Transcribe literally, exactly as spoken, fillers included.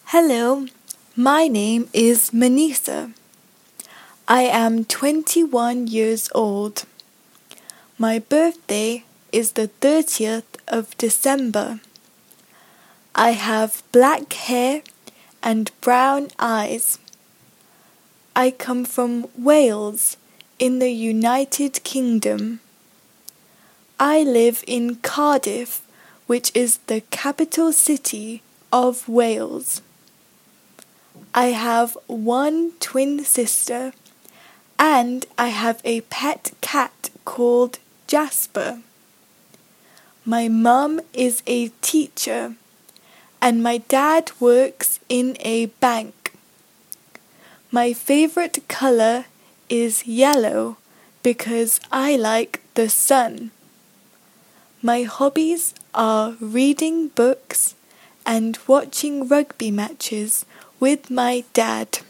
Hello, my name is Manisa. I am twenty-one years old. My birthday is the thirtieth of December. I have black hair and brown eyes. I come from Wales in the United Kingdom. I live in Cardiff, which is the capital city of Wales. I have one twin sister and I have a pet cat called Jasper. My mum is a teacher and my dad works in a bank. My favorite color is yellow because I like the sun. My hobbies are reading books and watching rugby matches with my dad.